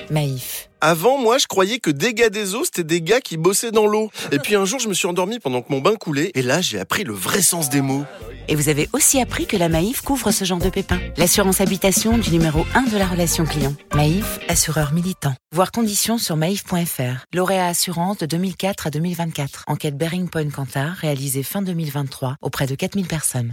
Maïf. Avant, moi, je croyais que des gars des eaux, c'était des gars qui bossaient dans l'eau. Et puis un jour, je me suis endormi pendant que mon bain coulait. Et là, j'ai appris le vrai sens des mots. Et vous avez aussi appris que la Maïf couvre ce genre de pépins. L'assurance habitation du numéro 1 de la relation client. Maïf, assureur militant. Voir conditions sur maïf.fr. Lauréat assurance de 2004 à 2024. Enquête Bearing Point Kantar, réalisée fin 2023 auprès de 4000 personnes.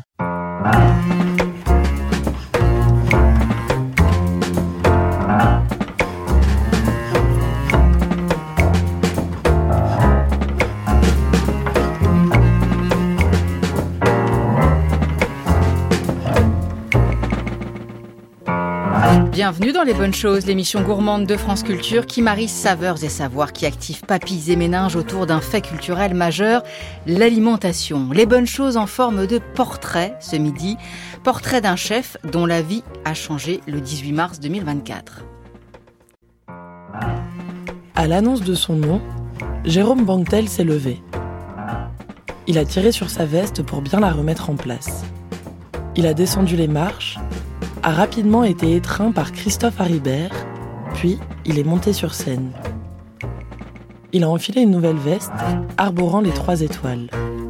Bienvenue dans Les Bonnes Choses, l'émission gourmande de France Culture qui marie saveurs et savoirs, qui active papilles et méninges autour d'un fait culturel majeur, l'alimentation. Les Bonnes Choses en forme de portrait ce midi, portrait d'un chef dont la vie a changé le 18 mars 2024. À l'annonce de son nom, Jérôme Banquetel s'est levé. Il a tiré sur sa veste pour bien la remettre en place. Il a descendu les marches, a rapidement été étreint par Christophe Haribert, puis il est monté sur scène. Il a enfilé une nouvelle veste, arborant les 3 étoiles.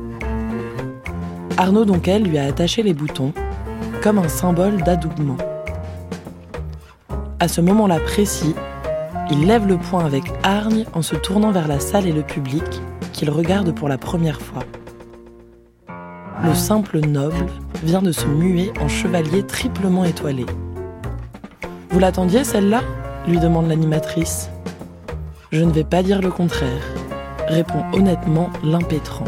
Arnaud Donquel lui a attaché les boutons, comme un symbole d'adoubement. À ce moment-là précis, il lève le poing avec hargne en se tournant vers la salle et le public, qu'il regarde pour la première fois. Le simple noble vient de se muer en chevalier triplement étoilé. « Vous l'attendiez, celle-là » lui demande l'animatrice. « Je ne vais pas dire le contraire », répond honnêtement l'impétrant.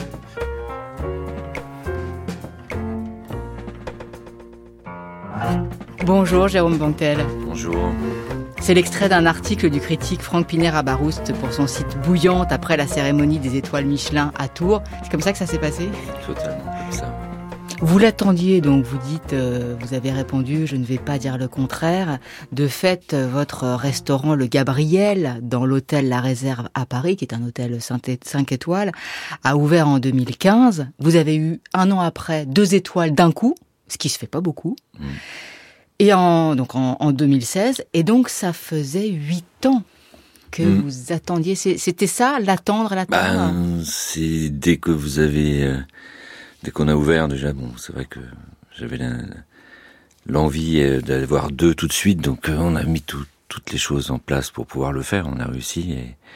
Bonjour Jérôme Banquetel. Bonjour. C'est l'extrait d'un article du critique Franck Piner-Abarouste pour son site Bouillante après la cérémonie des étoiles Michelin à Tours. C'est comme ça que ça s'est passé ? Totalement comme ça. Vous l'attendiez, donc vous dites, vous avez répondu, je ne vais pas dire le contraire. De fait, votre restaurant Le Gabriel, dans l'hôtel La Réserve à Paris, qui est un hôtel 5 étoiles, a ouvert en 2015. Vous avez eu 1 an après 2 étoiles d'un coup, ce qui se fait pas beaucoup. Et en 2016, et donc ça faisait 8 ans que vous attendiez. C'était ça, l'attendre. C'est dès que vous avez... Dès qu'on a ouvert, déjà, c'est vrai que j'avais l'envie d'avoir 2 tout de suite, donc on a mis toutes les choses en place pour pouvoir le faire. On a réussi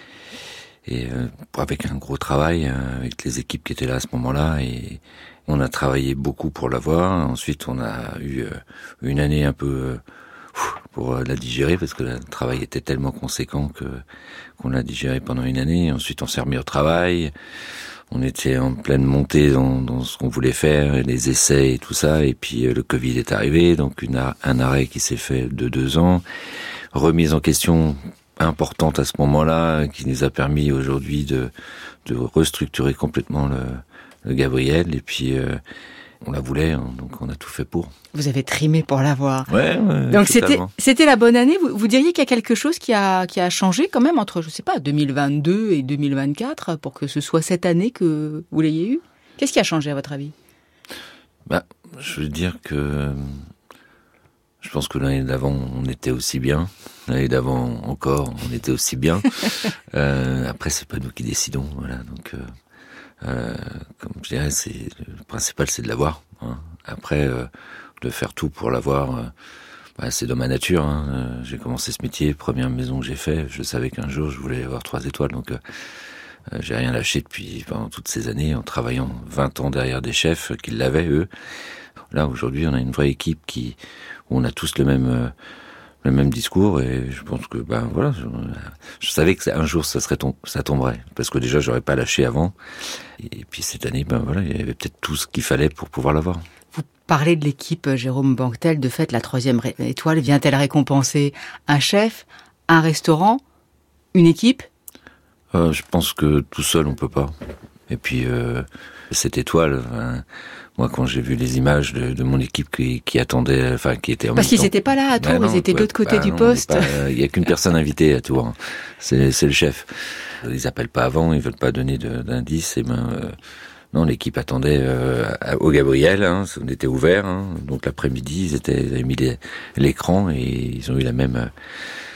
et avec un gros travail avec les équipes qui étaient là à ce moment-là, et on a travaillé beaucoup pour l'avoir. Ensuite, on a eu une année un peu pour la digérer, parce que le travail était tellement conséquent qu'on l'a digéré pendant une année. Ensuite, on s'est remis au travail. On était en pleine montée dans ce qu'on voulait faire, les essais et tout ça, et puis le Covid est arrivé, donc un arrêt qui s'est fait de 2 ans, remise en question importante à ce moment-là, qui nous a permis aujourd'hui de restructurer complètement le Gabriel, et puis on la voulait, donc on a tout fait pour. Vous avez trimé pour l'avoir. Ouais, donc totalement. c'était la bonne année. Vous diriez qu'il y a quelque chose qui a changé quand même entre, je sais pas, 2022 et 2024 pour que ce soit cette année que vous l'ayez eu. Qu'est-ce qui a changé à votre avis ? Je veux dire que je pense que l'année d'avant on était aussi bien. L'année d'avant encore on était aussi bien. Après c'est pas nous qui décidons, voilà. Donc comme je dirais, le principal, c'est de l'avoir. Après, de faire tout pour l'avoir, c'est dans ma nature. J'ai commencé ce métier, première maison que j'ai fait, je savais qu'un jour je voulais avoir 3 étoiles, donc j'ai rien lâché pendant toutes ces années, en travaillant 20 ans derrière des chefs qui l'avaient, eux. Là, aujourd'hui, on a une vraie équipe où on a tous le même discours, et je pense que voilà, je savais que un jour ça tomberait, parce que déjà j'aurais pas lâché avant, et puis cette année voilà, il y avait peut-être tout ce qu'il fallait pour pouvoir l'avoir. Vous parlez de l'équipe Jérôme Banquetel, de fait la 3e étoile vient-elle récompenser un chef, un restaurant, une équipe ? Je pense que tout seul on peut pas, et puis cette étoile, moi, quand j'ai vu les images de mon équipe qui attendait, qui était en même temps... Parce qu'ils n'étaient pas là à Tours, ils étaient de l'autre côté du poste. Il y a qu'une personne invitée à Tours, c'est le chef. Ils appellent pas avant, ils veulent pas donner d'indices, non, l'équipe attendait au Gabriel, on était ouvert, donc l'après-midi, ils avaient mis l'écran, et ils ont eu la même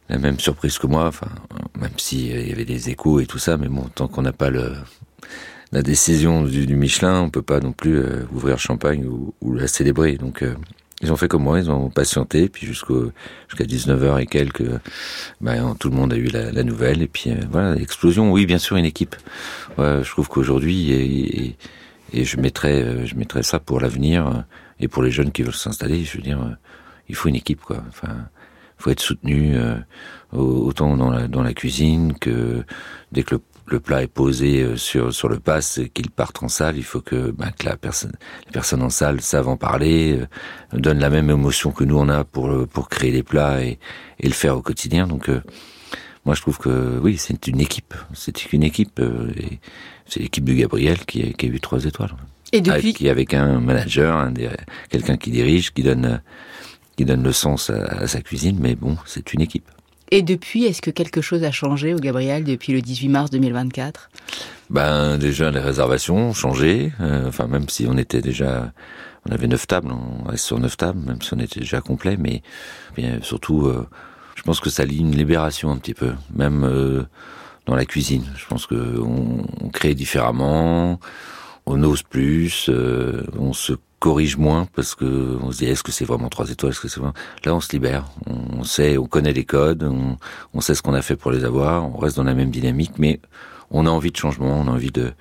la même surprise que moi. Enfin, même s'il y avait des échos et tout ça, mais bon, tant qu'on n'a pas la décision du Michelin, on peut pas non plus ouvrir le champagne ou la célébrer. Donc ils ont fait comme moi, ils ont patienté, puis jusqu'à 19h et quelques, tout le monde a eu la nouvelle, et puis voilà, l'explosion. Oui, bien sûr, une équipe. Ouais, je trouve qu'aujourd'hui, et je mettrais ça pour l'avenir, et pour les jeunes qui veulent s'installer, je veux dire, il faut une équipe, quoi. Enfin, faut être soutenu, autant dans la cuisine que dès que le plat est posé sur le pass, qu'il parte en salle, il faut que les personnes en salle savent en parler, donnent la même émotion que nous on a pour créer les plats et le faire au quotidien. Donc moi je trouve que oui, c'est une équipe. C'est une équipe et c'est l'équipe du Gabriel qui a eu 3 étoiles. Et depuis avec un manager, quelqu'un qui dirige, qui donne le sens à sa cuisine, mais bon, c'est une équipe. Et depuis, est-ce que quelque chose a changé au Gabriel depuis le 18 mars 2024 ? Déjà, les réservations ont changé. Même si on avait 9 tables, on reste sur 9 tables, même si on était déjà complet. Mais surtout, je pense que ça lie une libération un petit peu, même dans la cuisine. Je pense qu'on crée différemment, on ose plus, on se corrige moins parce que on se dit est-ce que c'est vraiment 3 étoiles, est-ce que c'est vraiment... Là on se libère, on connaît les codes, on sait ce qu'on a fait pour les avoir, on reste dans la même dynamique, mais on a envie de changement, on a envie de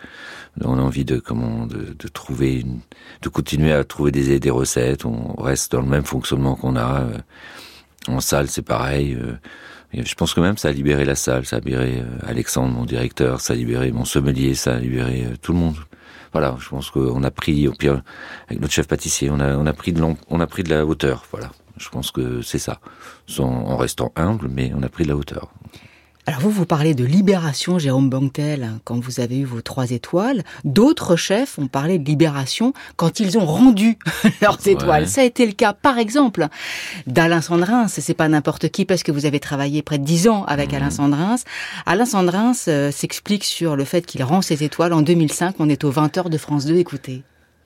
trouver de continuer à trouver des recettes, on reste dans le même fonctionnement qu'on a. En salle c'est pareil, je pense que même ça a libéré la salle, ça a libéré Alexandre, mon directeur, ça a libéré mon sommelier, ça a libéré tout le monde. Voilà, je pense qu'on a pris, au pire, avec notre chef pâtissier, on a pris de la hauteur. Voilà, je pense que c'est ça, en restant humble, mais on a pris de la hauteur. Alors vous parlez de libération, Jérôme Banquetel, quand vous avez eu vos 3 étoiles. D'autres chefs ont parlé de libération quand ils ont rendu leurs étoiles. Ouais. Ça a été le cas, par exemple, d'Alain Sandrin. C'est pas n'importe qui, parce que vous avez travaillé près de 10 ans avec Alain Sandrin. Alain Sandrin s'explique sur le fait qu'il rend ses étoiles en 2005. On est aux 20h de France 2. Écoutez.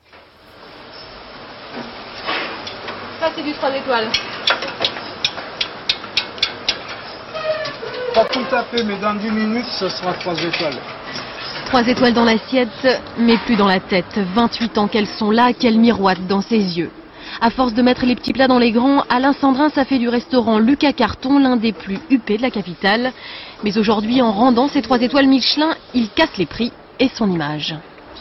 Ça, c'est du 3 étoiles. Pas tout à fait, mais dans 10 minutes, ce sera 3 étoiles. 3 étoiles dans l'assiette, mais plus dans la tête. 28 ans qu'elles sont là, qu'elles miroitent dans ses yeux. À force de mettre les petits plats dans les grands, Alain Sandrin a fait du restaurant Lucas Carton l'un des plus huppés de la capitale. Mais aujourd'hui, en rendant ses 3 étoiles Michelin, il casse les prix et son image.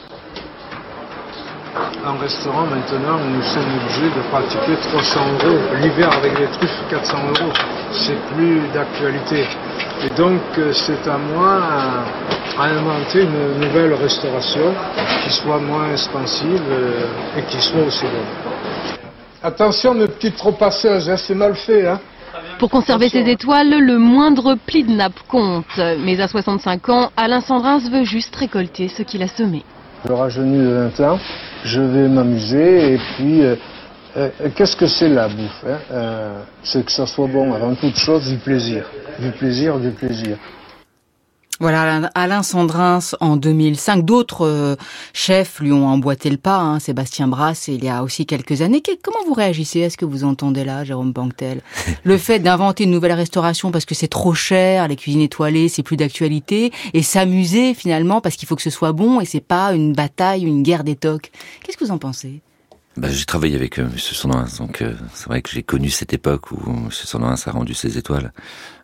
En restaurant, maintenant, nous sommes obligés de pratiquer 300 €. L'hiver, avec les truffes, 400 €. C'est plus d'actualité. Et donc, c'est à moi à inventer une nouvelle restauration qui soit moins expansive et qui soit aussi bonne. Attention, ne petites trop passeuses, hein, c'est mal fait. Hein. Pour conserver ses étoiles, le moindre pli de nappe compte. Mais à 65 ans, Alain Sandrin veut juste récolter ce qu'il a semé. Je rajeunis de 20 ans, je vais m'amuser et puis qu'est-ce que c'est la bouffe, hein, c'est que ça soit bon, avant toute chose, du plaisir. Du plaisir, du plaisir. Voilà, Alain Sandrin en 2005. D'autres chefs lui ont emboîté le pas, hein, Sébastien Brasse, il y a aussi quelques années. Comment vous réagissez à ce que vous entendez là, Jérôme Banquetel ? Le fait d'inventer une nouvelle restauration parce que c'est trop cher, les cuisines étoilées, c'est plus d'actualité, et s'amuser finalement parce qu'il faut que ce soit bon et c'est pas une bataille, une guerre d'étoque. Qu'est-ce que vous en pensez ? J'ai travaillé avec M. Sandrin, donc c'est vrai que j'ai connu cette époque où M. Sandrin a rendu ses étoiles.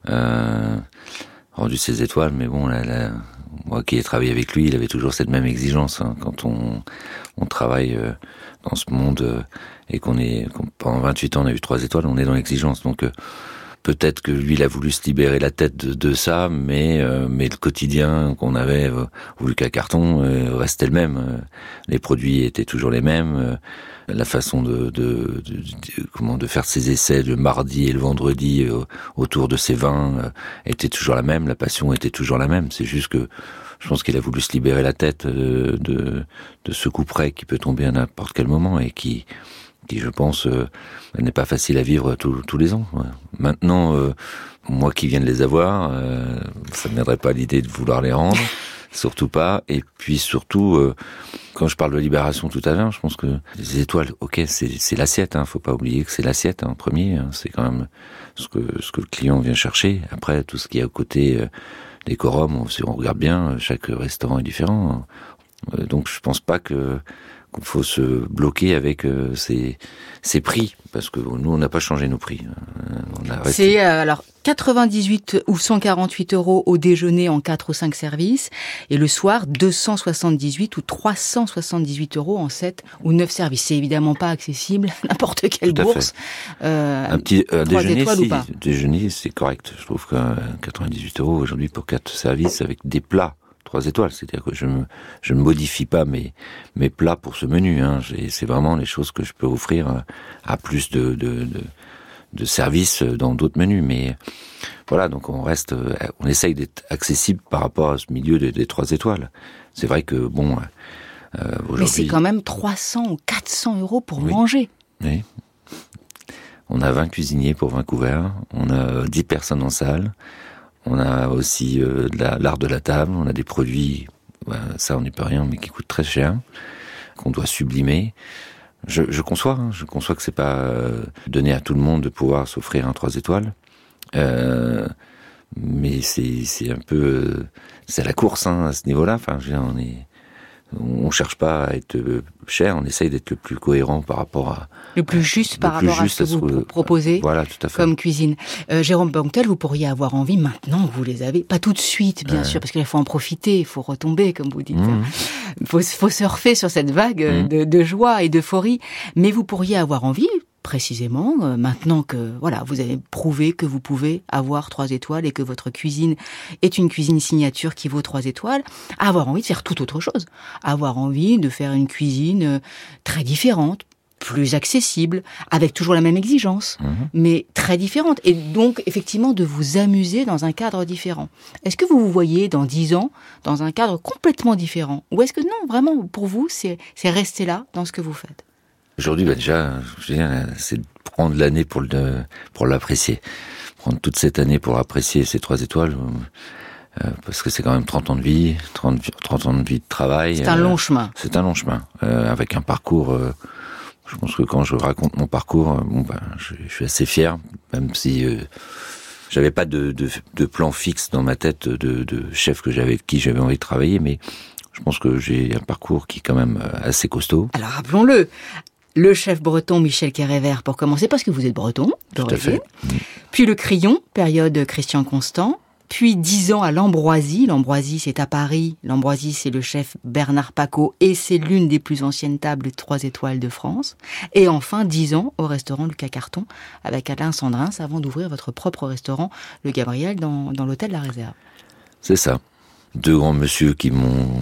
Mais bon, moi qui ai travaillé avec lui, il avait toujours cette même exigence. Hein, quand on travaille dans ce monde et pendant 28 ans on a eu 3 étoiles, on est dans l'exigence. Donc peut-être que lui il a voulu se libérer la tête de ça, mais le quotidien qu'on avait au Lucas Carton restait le même. Les produits étaient toujours les mêmes. La façon de faire ses essais le mardi et le vendredi autour de ses vins était toujours la même, la passion était toujours la même. C'est juste que je pense qu'il a voulu se libérer la tête de ce coup près qui peut tomber à n'importe quel moment et qui je pense n'est pas facile à vivre tous les ans. Ouais. Maintenant, moi qui viens de les avoir, ça ne m'aiderait pas l'idée de vouloir les rendre. surtout pas. Et puis surtout, quand je parle de libération tout à l'heure, je pense que les étoiles, ok, c'est l'assiette, hein, faut pas oublier que c'est l'assiette en premier, hein, c'est quand même ce que le client vient chercher. Après, tout ce qui est à côté, décorum, si on regarde bien, chaque restaurant est différent. Donc je pense pas qu'il faut se bloquer avec ces prix, parce que nous on n'a pas changé nos prix. C'est alors 98 ou 148 € au déjeuner en 4 ou 5 services, et le soir 278 ou 378 € en 7 ou 9 services. C'est évidemment pas accessible à n'importe quelle bourse. Un petit déjeuner, déjeuner c'est correct. Je trouve que 98 € aujourd'hui pour 4 services avec des plats 3 étoiles, c'est-à-dire que je ne modifie pas mes plats pour ce menu, hein. C'est vraiment les choses que je peux offrir à plus de services dans d'autres menus. Mais voilà, donc on essaye d'être accessible par rapport à ce milieu des 3 étoiles. C'est vrai que bon, aujourd'hui. Mais c'est quand même 300 ou 400 € pour manger. Oui. On a 20 cuisiniers pour 20 couverts. On a 10 personnes en salle. On a aussi l'art de la table, on a des produits, ça on n'y peut rien, mais qui coûtent très cher, qu'on doit sublimer. Je conçois que c'est pas donné à tout le monde de pouvoir s'offrir un 3 étoiles, mais c'est un peu, c'est la course, hein, à ce niveau-là. Enfin, je veux dire, on cherche pas à être cher, on essaye d'être le plus cohérent par rapport à... Le plus juste par rapport à ce que vous proposez, voilà, tout à fait, comme cuisine. Jérôme Bonctel, vous pourriez avoir envie, maintenant que vous les avez, pas tout de suite, bien sûr, parce qu'il faut en profiter, il faut retomber, comme vous dites. Il faut surfer sur cette vague de joie et d'euphorie, mais vous pourriez avoir envie, précisément, maintenant que voilà, vous avez prouvé que vous pouvez avoir 3 étoiles et que votre cuisine est une cuisine signature qui vaut 3 étoiles, avoir envie de faire tout autre chose, avoir envie de faire une cuisine très différente, plus accessible, avec toujours la même exigence, mais très différente, et donc effectivement de vous amuser dans un cadre différent. Est-ce que vous vous voyez dans 10 ans dans un cadre complètement différent, ou est-ce que non, vraiment pour vous c'est rester là dans ce que vous faites? Aujourd'hui, déjà, je veux dire, c'est de prendre l'année pour l'apprécier. Prendre toute cette année pour apprécier ces 3 étoiles, parce que c'est quand même 30 ans de vie, 30 ans de vie de travail. C'est un long chemin. C'est un long chemin, avec un parcours, je pense que quand je raconte mon parcours, je suis assez fier, même si j'avais pas de plan fixe dans ma tête de chef avec qui j'avais envie de travailler, mais je pense que j'ai un parcours qui est quand même assez costaud. Alors rappelons-le, le chef breton Michel Kérévert, pour commencer, parce que vous êtes breton, d'origine. Puis le Crillon, période Christian Constant. Puis 10 ans à l'Ambroisie. L'Ambroisie, c'est à Paris. L'Ambroisie, c'est le chef Bernard Pacaud et c'est l'une des plus anciennes tables 3 étoiles de France. Et enfin, 10 ans au restaurant Lucas Carton avec Alain Sandrin, avant d'ouvrir votre propre restaurant, le Gabriel, dans l'hôtel La Réserve. C'est ça. 2 grands monsieur qui m'ont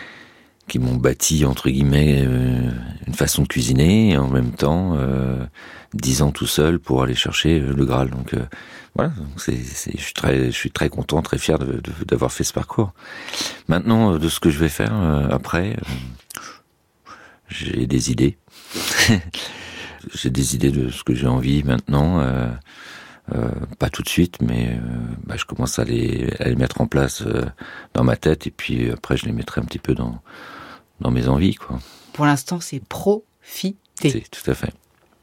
bâti, entre guillemets, une façon de cuisiner, et en même temps 10 ans tout seul pour aller chercher le Graal. Donc voilà, je suis très content, très fier d'avoir fait ce parcours. Maintenant, de ce que je vais faire après, j'ai des idées. J'ai des idées de ce que j'ai envie maintenant. Pas tout de suite, mais je commence à les mettre en place dans ma tête, et puis après je les mettrai un petit peu dans mes envies, quoi. Pour l'instant, c'est profiter. C'est tout à fait.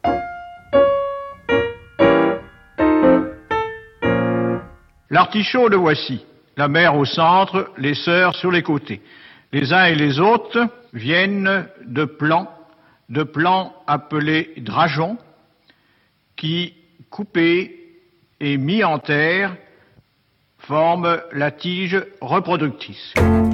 L'artichaut, le voici. La mère au centre, les sœurs sur les côtés. Les uns et les autres viennent de plants appelés drageons, qui, coupés et mis en terre, forment la tige reproductrice.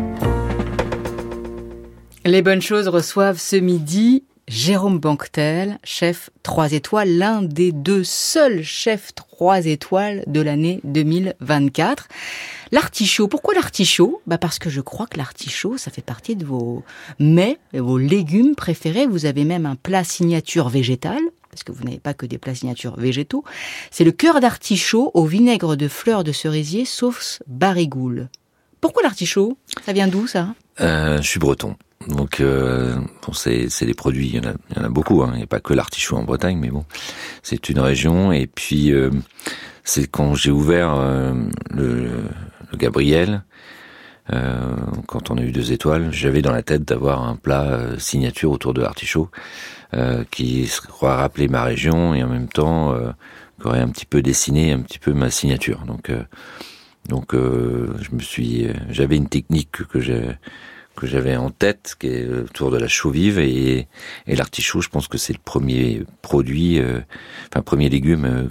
Les bonnes choses reçoivent ce midi Jérôme Bonctel, chef 3 étoiles, l'un des 2 seuls chefs 3 étoiles de l'année 2024. L'artichaut, pourquoi l'artichaut ? Parce que je crois que l'artichaut, ça fait partie de vos mets, vos légumes préférés. Vous avez même un plat signature végétal, parce que vous n'avez pas que des plats signature végétaux. C'est le cœur d'artichaut au vinaigre de fleurs de cerisier, sauce barigoule. Pourquoi l'artichaut ? Ça vient d'où, ça ? Je suis breton. Donc c'est des produits, il y en a beaucoup, hein. Il n'y a pas que l'artichaut en Bretagne, mais bon, c'est une région. Et puis c'est quand j'ai ouvert le Gabriel, Quand on a eu 2 étoiles, j'avais dans la tête d'avoir un plat signature autour de l'artichaut qui aurait rappelé ma région et en même temps qui aurait un petit peu dessiné un petit peu ma signature. Donc j'avais une technique que j'avais en tête, qui est autour de la chaux vive et l'artichaut. Je pense que c'est le premier produit, premier légume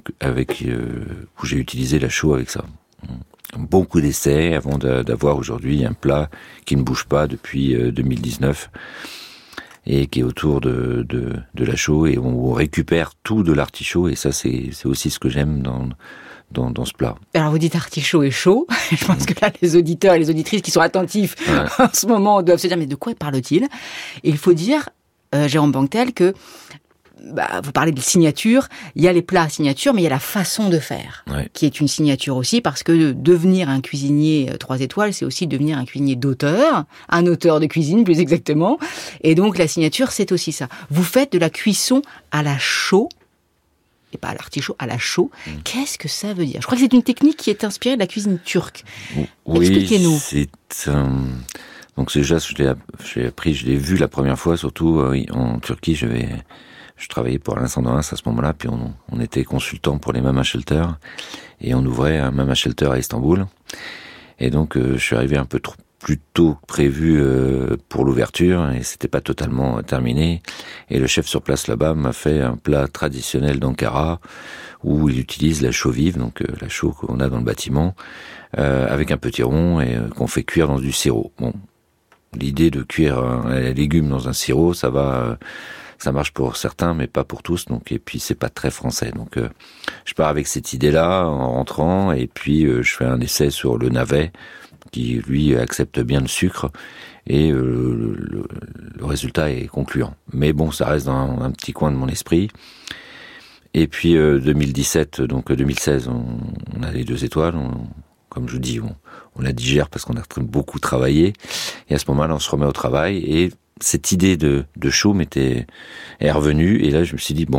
où j'ai utilisé la chaux avec ça. Beaucoup d'essais avant d'avoir aujourd'hui un plat qui ne bouge pas depuis 2019 et qui est autour de la chaux et on récupère tout de l'artichaut et ça c'est aussi ce que j'aime dans ce plat. Alors vous dites artichaut et chaud, je pense que là les auditeurs et les auditrices qui sont attentifs en ce moment doivent se dire mais de quoi parle-t-il ? Et il faut dire, Jérôme Banctel, que vous parlez de signature, il y a les plats signature, mais il y a la façon de faire, qui est une signature aussi, parce que devenir un cuisinier 3 étoiles, c'est aussi devenir un cuisinier d'auteur, un auteur de cuisine plus exactement, et donc la signature, c'est aussi ça. Vous faites de la cuisson à la chaux, et pas à l'artichaut, à la chaux. Qu'est-ce que ça veut dire ? Je crois que c'est une technique qui est inspirée de la cuisine turque. Oui, expliquez-nous. Donc déjà, je l'ai vu la première fois, surtout en Turquie, je travaillais pour Alain Sandrin à ce moment-là, puis on était consultant pour les Mama Shelter, et on ouvrait un Mama Shelter à Istanbul. Et donc, je suis arrivé un peu plus tôt que prévu pour l'ouverture, et c'était pas totalement terminé. Et le chef sur place là-bas m'a fait un plat traditionnel d'Ankara, où il utilise la chaux vive, donc la chaux qu'on a dans le bâtiment, avec un petit rond, et qu'on fait cuire dans du sirop. Bon, l'idée de cuire un légume dans un sirop, ça marche pour certains, mais pas pour tous. Donc, et puis c'est pas très français. Donc, je pars avec cette idée-là en rentrant, et puis je fais un essai sur le navet, qui lui accepte bien le sucre, et le résultat est concluant. Mais bon, ça reste dans un petit coin de mon esprit. Et puis 2017, donc 2016, on a les 2 étoiles. Comme je vous dis, on la digère parce qu'on a beaucoup travaillé. Et à ce moment-là, on se remet au travail et cette idée de chaux est revenue, et là je me suis dit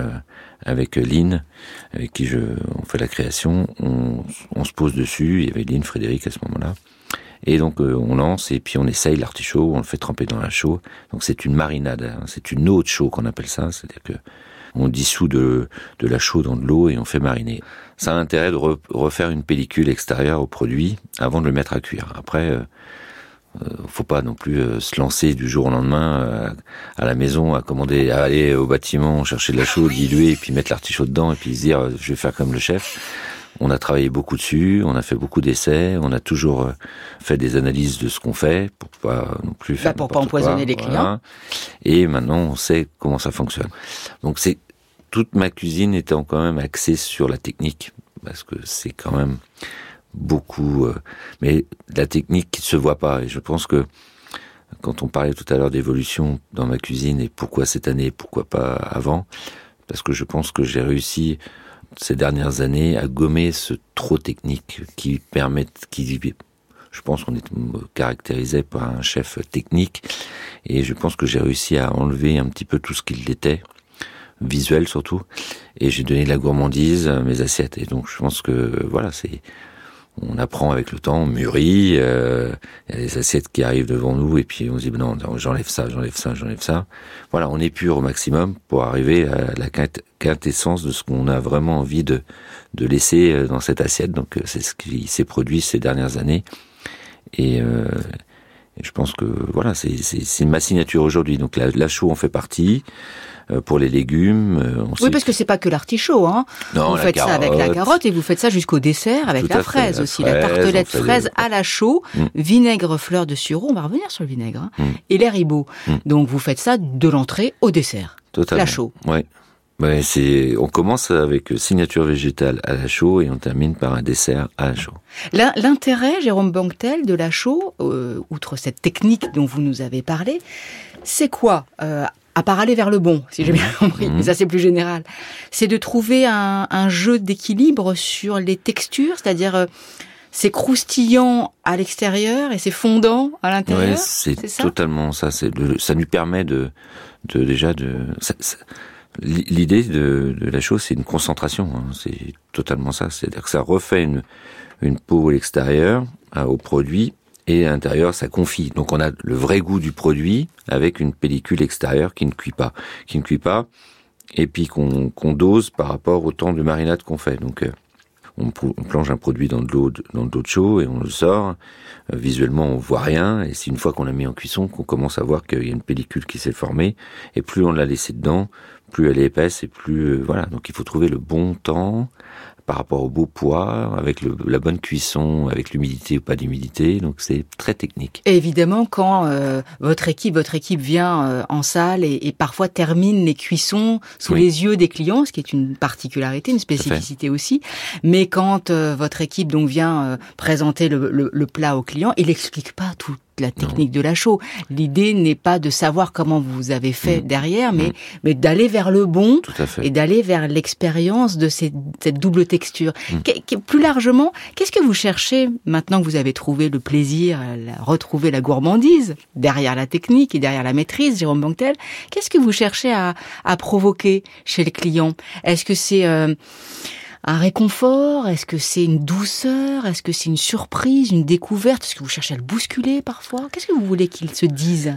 avec Lynn, avec qui on fait la création, on se pose dessus. Il y avait Lynn, Frédéric à ce moment-là, et donc on lance et puis on essaye l'artichaut, on le fait tremper dans la chaux. Donc c'est une marinade, c'est une eau de chaux qu'on appelle ça, c'est-à-dire que on dissout de la chaux dans de l'eau et on fait mariner. Ça a l'intérêt de refaire une pellicule extérieure au produit avant de le mettre à cuire. Après, faut pas non plus se lancer du jour au lendemain à la maison, à aller au bâtiment chercher de la chaux diluée et puis mettre l'artichaut dedans et puis se dire je vais faire comme le chef. On a travaillé beaucoup dessus, on a fait beaucoup d'essais, on a toujours fait des analyses de ce qu'on fait pour pas non plus faire pour pas empoisonner les clients. Et maintenant on sait comment ça fonctionne. Donc toute ma cuisine étant quand même axée sur la technique, parce que c'est quand même beaucoup, mais la technique qui ne se voit pas. Et je pense que quand on parlait tout à l'heure d'évolution dans ma cuisine et pourquoi cette année, pourquoi pas avant, parce que je pense que j'ai réussi ces dernières années à gommer ce trop technique je pense qu'on est caractérisé par un chef technique, et je pense que j'ai réussi à enlever un petit peu tout ce qu'il était, visuel surtout, et j'ai donné de la gourmandise à mes assiettes. Et donc je pense que on apprend avec le temps, on mûrit, il y a des assiettes qui arrivent devant nous et puis on se dit non, j'enlève ça. Voilà, on épure au maximum pour arriver à la quintessence de ce qu'on a vraiment envie de laisser dans cette assiette. Donc c'est ce qui s'est produit ces dernières années. Et je pense que voilà, c'est ma signature aujourd'hui. Donc la chaux en fait partie. Pour les légumes. Oui, parce que c'est pas que l'artichaut, hein. Non, vous faites ça avec la carotte et vous faites ça jusqu'au dessert avec la fraise aussi. La tartelette fraise à la chaux, vinaigre, fleur de sureau, on va revenir sur le vinaigre, et les ribauds. Donc vous faites ça de l'entrée au dessert. Totalement. La chaux. Ouais. On commence avec signature végétale à la chaux et on termine par un dessert à la chaux. L'intérêt, Jérôme Banctel, de la chaux, outre cette technique dont vous nous avez parlé, c'est quoi à part aller vers le bon, si j'ai bien compris, mais ça c'est plus général, c'est de trouver un jeu d'équilibre sur les textures, c'est-à-dire c'est croustillant à l'extérieur et c'est fondant à l'intérieur. Ouais, c'est ça totalement ça. Ça lui permet l'idée de la chose, c'est une concentration. Hein, c'est totalement ça. C'est-à-dire que ça refait une peau à l'extérieur au produit, et à l'intérieur ça confit. Donc on a le vrai goût du produit avec une pellicule extérieure qui ne cuit pas, et puis qu'on dose par rapport au temps de marinade qu'on fait. Donc on plonge un produit dans de l'eau de chaud et on le sort. Visuellement, on voit rien. Et c'est une fois qu'on l'a mis en cuisson qu'on commence à voir qu'il y a une pellicule qui s'est formée. Et plus on l'a laissé dedans, plus elle est épaisse et plus voilà. Donc il faut trouver le bon temps par rapport au beau poids, avec la bonne cuisson, avec l'humidité ou pas d'humidité. Donc c'est très technique. Et évidemment, quand votre équipe vient en salle et parfois termine les cuissons sous les yeux des clients, ce qui est une particularité, une spécificité aussi. Mais quand votre équipe donc vient présenter le plat au client, il n'explique pas toute la technique de la chaux. L'idée n'est pas de savoir comment vous avez fait derrière, mais d'aller vers le bon et d'aller vers l'expérience de cette double texture. Plus largement, qu'est-ce que vous cherchez maintenant que vous avez trouvé le plaisir, retrouver la gourmandise derrière la technique et derrière la maîtrise, Jérôme Banquetel? Qu'est-ce que vous cherchez à provoquer chez le client? Est-ce que c'est un réconfort? Est-ce que c'est une douceur? Est-ce que c'est une surprise, une découverte? Est-ce que vous cherchez à le bousculer parfois? Qu'est-ce que vous voulez qu'il se dise?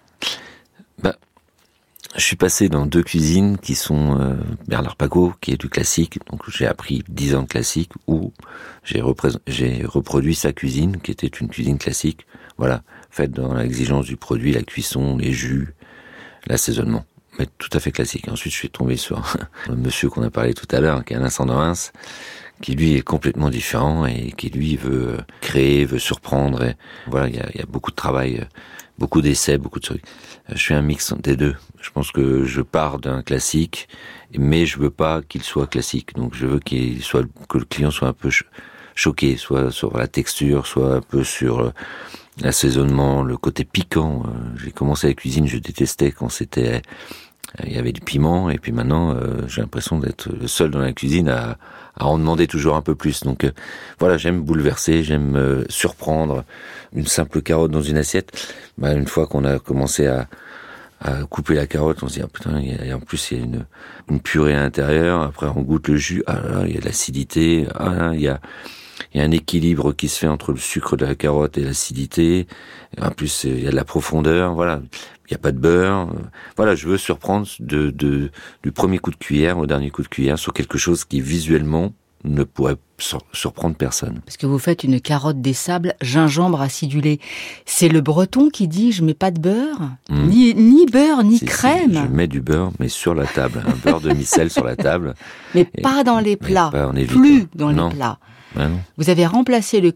Je suis passé dans 2 cuisines qui sont Bernard Pacot, qui est du classique, donc j'ai appris 10 ans de classique, où j'ai reproduit sa cuisine, qui était une cuisine classique, voilà, faite dans l'exigence du produit, la cuisson, les jus, l'assaisonnement. Mais tout à fait classique. Ensuite, je suis tombé sur un monsieur qu'on a parlé tout à l'heure, qui est Alain Sanderens, qui lui est complètement différent et qui lui veut créer, veut surprendre. Et voilà, il y a beaucoup de travail, beaucoup d'essais, beaucoup de trucs. Je suis un mix des deux. Je pense que je pars d'un classique, mais je veux pas qu'il soit classique. Donc je veux que le client soit un peu choqué, soit sur la texture, soit un peu sur l'assaisonnement, le côté piquant. J'ai commencé la cuisine, je détestais quand il y avait du piment, et puis maintenant j'ai l'impression d'être le seul dans la cuisine à en demander toujours un peu plus. Donc voilà, j'aime bouleverser, j'aime surprendre. Une simple carotte dans une assiette, une fois qu'on a commencé à couper la carotte, on se dit putain, en plus il y a une purée à l'intérieur. Après on goûte le jus, là il y a de l'acidité, il y a un équilibre qui se fait entre le sucre de la carotte et l'acidité. En plus, il y a de la profondeur, voilà. Il n'y a pas de beurre. Voilà, je veux surprendre du premier coup de cuillère au dernier coup de cuillère sur quelque chose qui, visuellement, ne pourrait surprendre personne. Parce que vous faites une carotte des sables, gingembre acidulé. C'est le breton qui dit « je mets pas de beurre ». Ni beurre, ni crème. Si, je mets du beurre, mais sur la table. Un beurre demi-sel sur la table. Mais pas dans les plats. Plus dans les plats. Vous avez remplacé le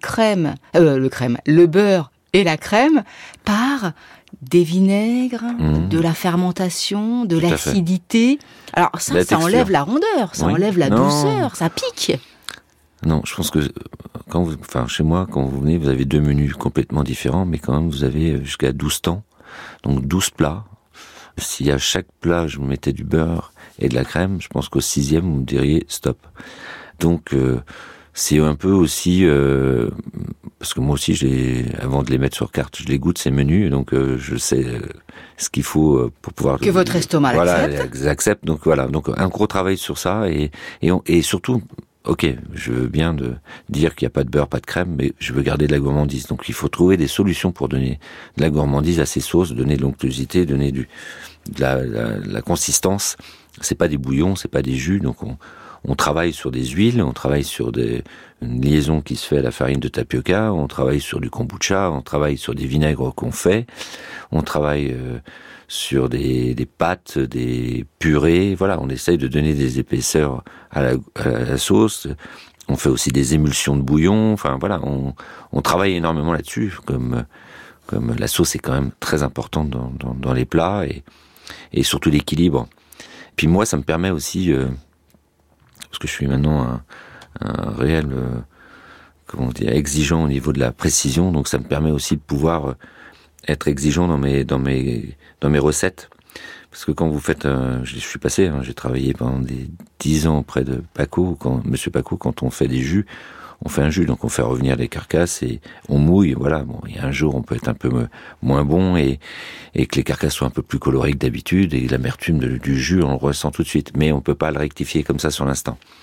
beurre et la crème par des vinaigres, de la fermentation, de l'acidité. Alors ça enlève la rondeur, ça enlève la douceur, ça pique. Non, je pense que chez moi, quand vous venez, vous avez 2 menus complètement différents, mais quand même vous avez jusqu'à 12 temps, donc 12 plats. Si à chaque plat je vous mettais du beurre et de la crème, je pense qu'au 6e vous me diriez stop. Donc c'est un peu aussi parce que moi aussi avant de les mettre sur carte, je les goûte ces menus, donc je sais ce qu'il faut pour pouvoir que votre estomac accepte. Donc voilà, donc un gros travail sur ça et surtout, ok, je veux bien dire qu'il n'y a pas de beurre, pas de crème, mais je veux garder de la gourmandise. Donc il faut trouver des solutions pour donner de la gourmandise à ces sauces, donner de l'onctuosité, donner de la consistance. C'est pas des bouillons, c'est pas des jus, donc on travaille sur des huiles, on travaille sur une liaison qui se fait à la farine de tapioca, on travaille sur du kombucha, on travaille sur des vinaigres qu'on fait, on travaille sur des pâtes, des purées, voilà, on essaye de donner des épaisseurs à la sauce. On fait aussi des émulsions de bouillon, enfin voilà, on travaille énormément là-dessus, comme la sauce est quand même très importante dans les plats et surtout l'équilibre. Puis moi, ça me permet aussi parce que je suis maintenant un réel exigeant au niveau de la précision, donc ça me permet aussi de pouvoir être exigeant dans mes recettes, parce que quand vous faites je suis passé, j'ai travaillé pendant des 10 ans auprès de Pacot, Monsieur Pacot, quand on fait des jus, on fait un jus, donc on fait revenir les carcasses et on mouille, voilà. Bon, il y a un jour on peut être un peu moins bon et que les carcasses soient un peu plus colorées que d'habitude et l'amertume du jus on le ressent tout de suite, mais on peut pas le rectifier comme ça sur l'instant.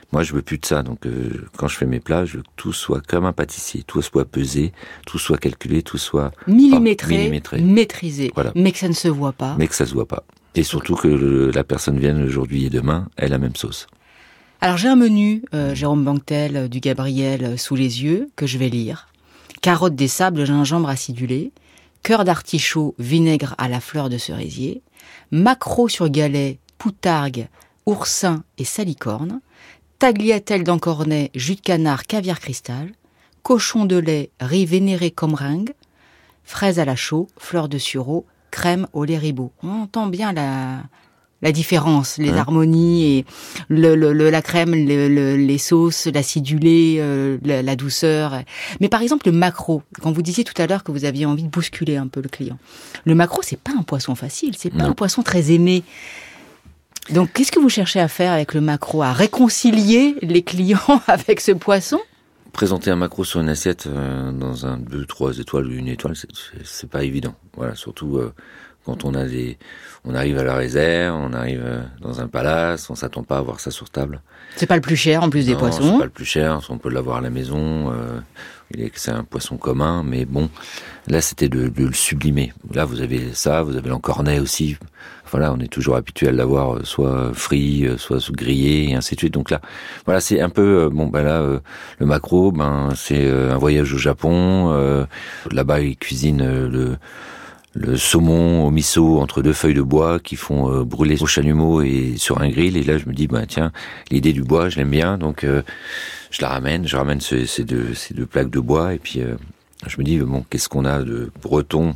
Moi, je veux plus de ça. Donc, quand je fais mes plats, je veux que tout soit comme un pâtissier, tout soit pesé, tout soit calculé, tout soit millimétré. Maîtrisé, voilà. Mais que ça ne se voit pas. Mais que ça se voit pas. Et surtout que la personne vienne aujourd'hui et demain ait la même sauce. Alors j'ai un menu, Jérôme Banquetel, du Gabriel sous les yeux, que je vais lire. Carottes des sables, gingembre acidulé, cœur d'artichaut, vinaigre à la fleur de cerisier, maquereau sur galet, poutargue, oursin et salicorne, tagliatelle d'encornet, jus de canard, caviar cristal, cochon de lait, riz vénéré comme ringue, fraises à la chaux, fleur de sureau, crème au lait ribot. On entend bien la différence, les harmonies et la crème, les sauces, l'acidulé, la douceur. Mais par exemple, le maquereau, quand vous disiez tout à l'heure que vous aviez envie de bousculer un peu le client, le maquereau, c'est pas un poisson facile, c'est pas un poisson très aimé. Donc, qu'est-ce que vous cherchez à faire avec le maquereau? À réconcilier les clients avec ce poisson? Présenter un maquereau sur une assiette dans un 2, 3 étoiles ou 1 étoile, c'est pas évident. Voilà, surtout quand on arrive à la réserve, on arrive dans un palace, on s'attend pas à voir ça sur table. C'est pas le plus cher en plus des poissons. C'est pas le plus cher, on peut l'avoir à la maison. C'est un poisson commun, mais bon, là c'était de le sublimer. Là vous avez ça, vous avez l'encornet aussi. Voilà, on est toujours habitué à l'avoir soit frit, soit grillé, et ainsi de suite. Donc là, voilà, c'est un peu le maquereau, c'est un voyage au Japon. Là-bas, ils cuisinent le saumon au miso entre 2 feuilles de bois qui font brûler au chalumeau et sur un grill. Et là, je me dis, tiens, l'idée du bois, je l'aime bien, donc je ramène ces deux plaques de bois. Et puis, je me dis, qu'est-ce qu'on a de breton?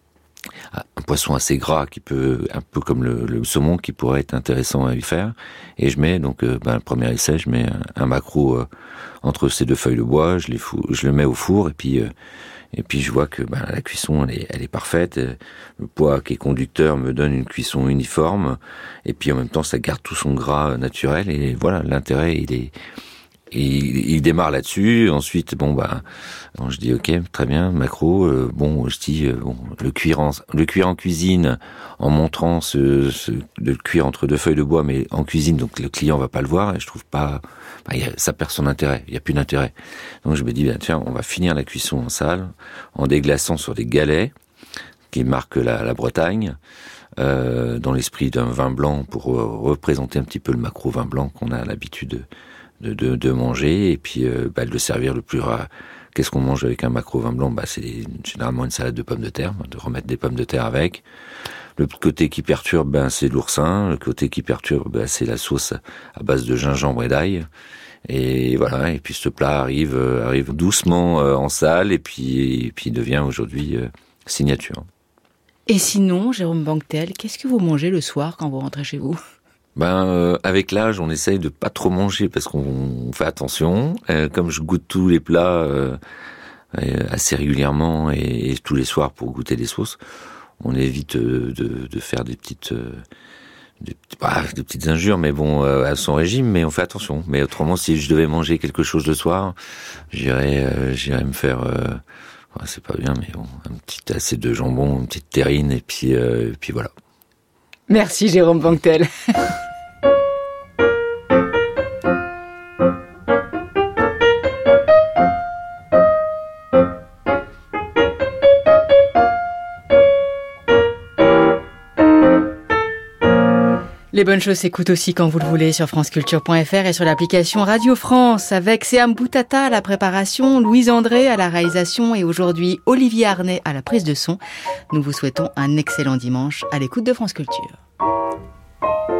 Un poisson assez gras qui peut, un peu comme le saumon, qui pourrait être intéressant à y faire. Et je mets donc, le premier essai, je mets un maquereau entre ces 2 feuilles de bois, je le mets au four, et puis je vois que la cuisson elle est parfaite. Le poids qui est conducteur me donne une cuisson uniforme, et puis en même temps ça garde tout son gras naturel. Et voilà, l'intérêt il démarre là-dessus. Ensuite je dis ok, très bien, maquereau. Je dis le cuire en cuisine en montrant de le cuire entre 2 feuilles de bois, mais en cuisine, donc le client va pas le voir, et je trouve pas. Ça perd son intérêt, il y a plus d'intérêt. Donc je me dis tiens, on va finir la cuisson en salle en déglaçant sur des galets qui marquent la Bretagne, dans l'esprit d'un vin blanc, pour représenter un petit peu le maquereau vin blanc qu'on a l'habitude de manger, et puis de le servir le plus rare. Qu'est-ce qu'on mange avec un maquereau vin blanc? C'est généralement une salade de pommes de terre, de remettre des pommes de terre avec. Le côté qui perturbe, c'est l'oursin. Le côté qui perturbe, c'est la sauce à base de gingembre et d'ail. Et voilà. Et puis ce plat arrive doucement en salle, et puis devient aujourd'hui signature. Et sinon, Jérôme Banquetel, qu'est-ce que vous mangez le soir quand vous rentrez chez vous? Avec l'âge, on essaye de pas trop manger parce qu'on fait attention. Comme je goûte tous les plats assez régulièrement et tous les soirs pour goûter des sauces, on évite de faire des petites injures, mais à son régime, mais on fait attention. Mais autrement, si je devais manger quelque chose le soir, j'irais me faire, c'est pas bien, mais un petit assiette de jambon, une petite terrine, et puis voilà. Merci Jérôme Banquetel. Les bonnes choses s'écoutent aussi quand vous le voulez sur franceculture.fr et sur l'application Radio France, avec Séam Boutata à la préparation, Louise André à la réalisation et aujourd'hui Olivier Arnay à la prise de son. Nous vous souhaitons un excellent dimanche à l'écoute de France Culture.